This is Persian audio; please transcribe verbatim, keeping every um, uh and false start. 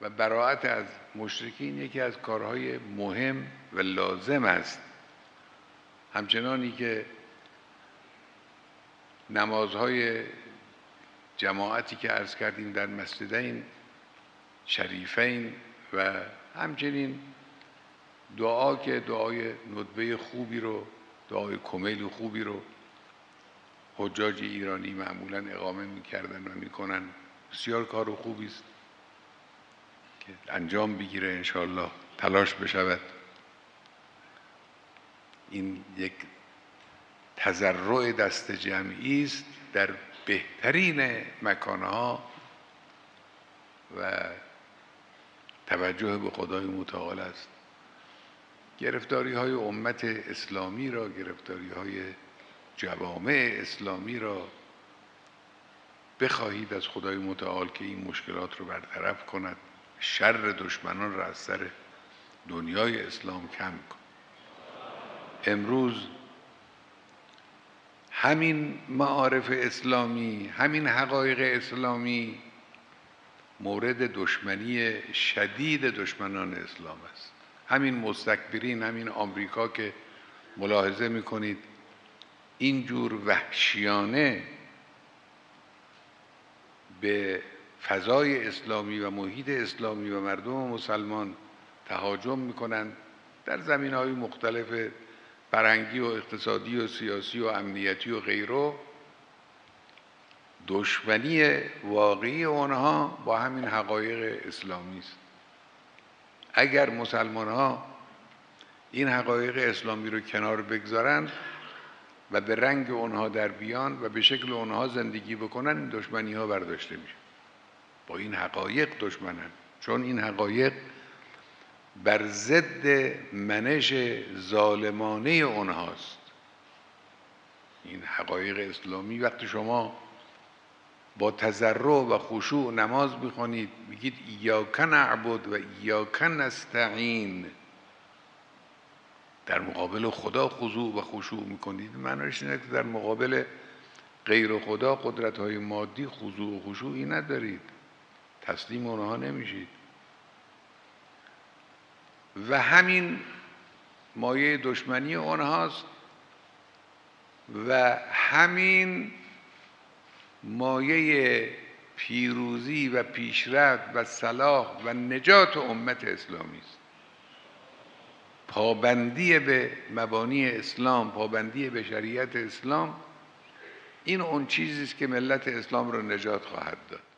و براءت از مشرکین یکی از کارهای مهم و لازم است. همچنانی که نمازهای جماعتی که عرض کردیم در مسجدین شریفین و همچنین دعا که دعای ندبه خوبی رو، دعای کمیل خوبی رو حجاج ایرانی معمولا اقامه می‌کردن و می‌کنن، بسیار کار خوبی است که انجام بگیره. انشاءالله تلاش بشود. این یک تضرع دست جمعی است در بهترین مکانها و توجه به خدای متعال است. گرفتاری های امت اسلامی را، گرفتاری های جوامع اسلامی را بخواهید از خدای متعال که این مشکلات رو برطرف کند، شر دشمنان را از سر دنیای اسلام کم کند. امروز همین معارف اسلامی، همین حقایق اسلامی مورد دشمنی شدید دشمنان اسلام است. همین مستکبرین، همین آمریکا که ملاحظه میکنید اینجور وحشیانه به فضای اسلامی و محیط اسلامی و مردم مسلمان تهاجم میکنند در زمینه‌های مختلف فرهنگی و اقتصادی و سیاسی و امنیتی و غیره. دشمنی واقعی آنها با همین حقایق اسلامی است. اگر مسلمان ها این حقایق اسلامی رو کنار بگذارند و به رنگ اونها در بیان و به شکل اونها زندگی بکنن، این دشمنی ها برداشته میشه. با این حقایق دشمنن، چون این حقایق بر ضد منش ظالمانه اونهاست. این حقایق اسلامی وقتی شما با تضرع و خشوع نماز میخونید، میگید ایاک نعبد و ایاک نستعین، در مقابل خدا خضوع و خشوع میکنید، معنیش اینه که در مقابل غیر خدا قدرت‌های مادی خضوع و خشوعی ندارید، تسلیم اونها نمیشید. و همین مایه دشمنی اونهاست و همین مایه پیروزی و پیشرفت و صلاح و نجات امت اسلامی است. پابندی به مبانی اسلام، پابندی به شریعت اسلام، این اون چیزی است که ملت اسلام را نجات خواهد داد.